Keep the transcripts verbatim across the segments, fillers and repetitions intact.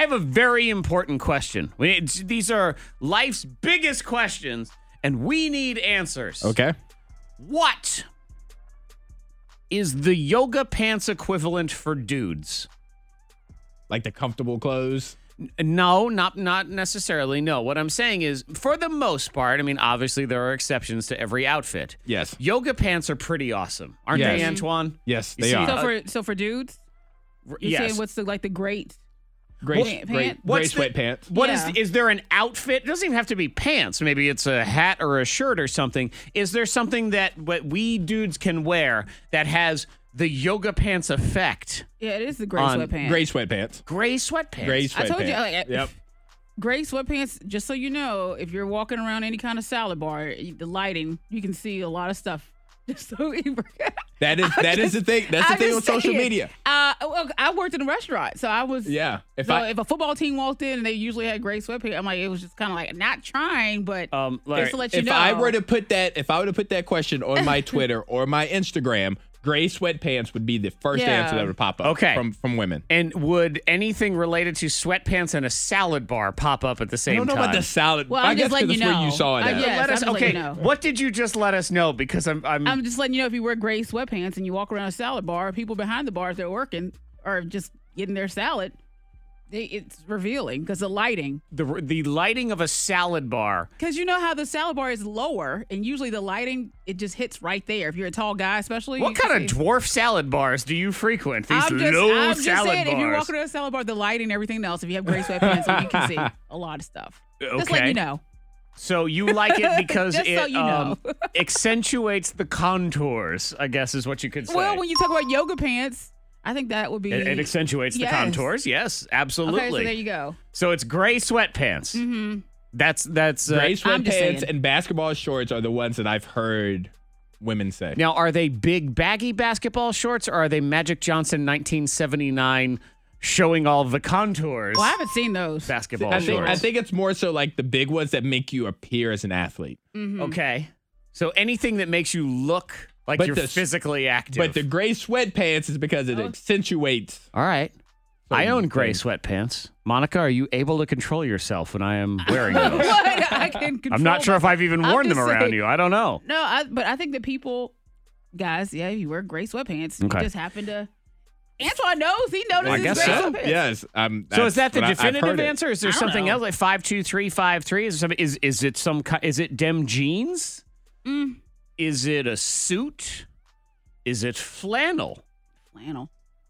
I have a very important question. We, it's, these are life's biggest questions, and we need answers. Okay. What is the yoga pants equivalent for dudes? Like the comfortable clothes? No, not not necessarily. No. What I'm saying is, for the most part, I mean, obviously there are exceptions to every outfit. Yes. Yoga pants are pretty awesome, aren't Yes. they, Antoine? Yes, You they see- are. So Uh, for so for dudes, you're yes. saying what's the like the great Gray, Pant- gray, pant? gray What's the- sweatpants. What is Yeah. is there an outfit? It doesn't even have to be pants. Maybe it's a hat or a shirt or something. Is there something that what we dudes can wear that has the yoga pants effect? Yeah, it is the gray On sweatpants. Gray sweatpants. Gray sweatpants. Gray I sweatpants. told you, like, Yep. Gray sweatpants. Just so you know, if you're walking around any kind of salad bar, the lighting, you can see a lot of stuff. Just so you That is that is the thing. That's the I'm thing just on social saying. media. Uh, well, I worked in a restaurant, so I was. Yeah. If so I if a football team walked in and they usually had gray sweatpants, I'm like, it was just kind of like not trying, but Um, Larry, just to let you if know. I were to put that if I were to put that question on my Twitter or my Instagram, gray sweatpants would be the first Yeah. answer that would pop up. Okay. From from women. And would anything related to sweatpants and a salad bar pop up at the same I don't know time? about the salad. Well, I I'm guess just letting 'cause you that's where know. you saw it Uh, at. yes, let us. I'm just Okay, letting you know. what did you just let us know? Because I'm. I'm, I'm just letting you know if you wear gray sweatpants and you walk around a salad bar, people behind the bar, if they're working or just getting their salad, they, it's revealing because the lighting. the the lighting of a salad bar. Because you know how the salad bar is lower, and usually the lighting it just hits right there. If you're a tall guy, especially. What you kind can of see- dwarf salad bars do you frequent? These I'm just, low I'm just salad saying, bars. if you're walking around a salad bar, the lighting, everything else, if you have gray sweatpants, you can see a lot of stuff. Just Okay. letting you know. So you like it because Just it so you know. um, accentuates the contours, I guess is what you could say. Well, when you talk about yoga pants, I think that would be. it, it accentuates Yes. the contours. Yes, absolutely. Okay, so there you go. So it's gray sweatpants. Mm-hmm. That's that's uh, Gray I'm just sweatpants saying. and basketball shorts are the ones that I've heard women say. Now, are they big baggy basketball shorts or are they Magic Johnson nineteen seventy-nine showing all the contours Well, I haven't seen those. basketball I think shorts? I think it's more so like the big ones that make you appear as an athlete. Mm-hmm. Okay. So anything that makes you look like But you're the- physically active. But the gray sweatpants is because it Oh. accentuates. all right. I certain own gray things. sweatpants. Monica, are you able to control yourself when I am wearing those? What? I can control I'm not sure if my- I've even I'm worn them just around saying. you. I don't know. No, I, but I think that people, guys, yeah, you wear gray sweatpants. Okay. You just happen to. Antoine knows. He notices I guess gray so. sweatpants. Yes. Um, So is that that's the what I- I've definitive heard it. answer? Is there I don't something know. else like five two three five three? Is there something? Is is it some? ki- Is it dem jeans? Mm. Is it a suit? Is it flannel? Flannel.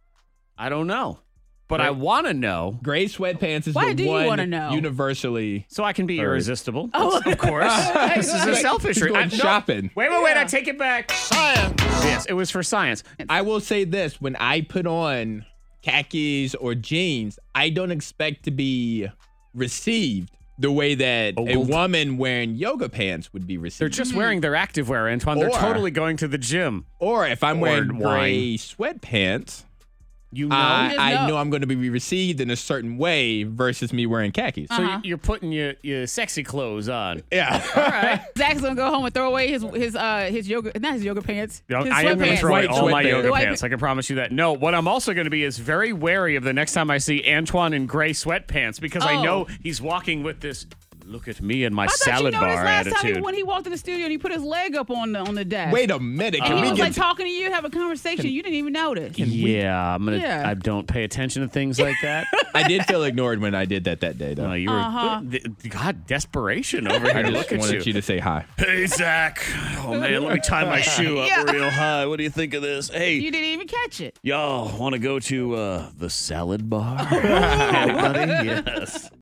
I don't know, but I Right. want to know Gray sweatpants is Why the do you one wanna know? universally. so I can be Heard. irresistible. Oh. of course. this is a selfish He's reason. going I- no. shopping. Wait, wait, wait! I take it back. Science. Yes, it was for science. I will say this: when I put on khakis or jeans, I don't expect to be received the way that a Ogled. woman wearing yoga pants would be They're received. just wearing their activewear, Antoine. They're Or- totally going to the gym. Or if I'm Or wearing wine. gray sweatpants, You know. I, just I know. know I'm going to be received in a certain way versus me wearing khakis. so Uh-huh. you're putting your, your sexy clothes on. Yeah. All right. Zach's gonna go home and throw away his his uh his yoga not his yoga pants. You know, his I am going to sweatpants. throw away White all my sweatpants. yoga White- pants. I can promise you that. No, what I'm also going to be is very wary of the next time I see Antoine in gray sweatpants because I Oh. know he's walking with this "look at me and my I thought salad you noticed bar" last time attitude. he, when he walked in the studio and he put his leg up on the on the desk. Wait a minute. Can and he we was get like talking to you, have a conversation. You didn't even notice. yeah, I'm gonna. Yeah. I don't pay attention to things like that. I did feel ignored when I did that that day, though. No, you were Uh-huh. th- God desperation over here. I just Look at wanted you. you. to say hi. Hey Zach. Oh man, let me tie my shoe up Yeah. real high. What do you think of this? Hey, You didn't even catch it. y'all want to go to uh, the salad bar? Anybody? Yes.